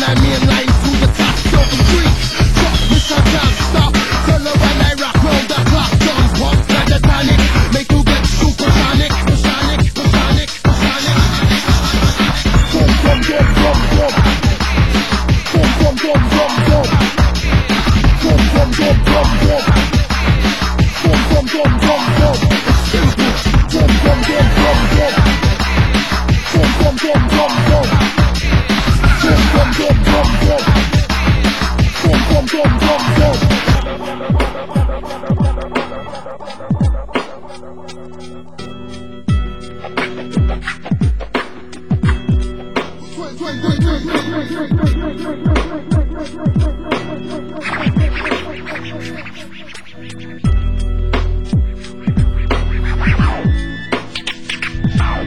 I mainline to the top, so the freak. Fuck this, I can't stop. Tell her when I rock round the clock. Guns pop like the tonic, make you get supersonic. Sonic, sonic, sonic. Boom, boom, boom, boom, boom. Boom, boom, boom, boom, boom. Boom, boom, boom, boom, boom. Boom, boom, boom, boom, boom. Simple. Boom, boom, boom, boom, boom. Boom, boom, boom, boom, boom. Boom, boom, boom, boom, boom. Boom, boom, boom, boom, boom. Wait.